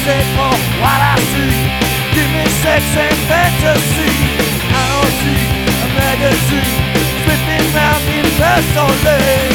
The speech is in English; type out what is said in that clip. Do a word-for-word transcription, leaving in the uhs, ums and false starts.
say for what I see. Give me sex and fantasy. I don't see a magazine slipping round in the soleil.